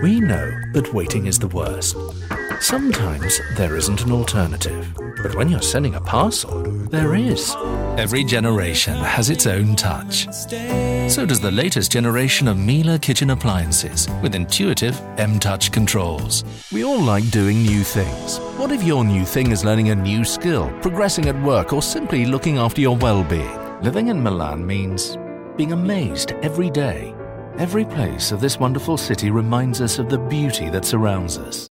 We know that waiting is the worst. Sometimes there isn't an alternative. But when you're sending a parcel, there is. Every generation has its own touch. So does the latest generation of Miele kitchen appliances with intuitive M-Touch controls. We all like doing new things. What if your new thing is learning a new skill, progressing at work, or simply looking after your well-being? Living in Milan means being amazed every day. Every place of this wonderful city reminds us of the beauty that surrounds us.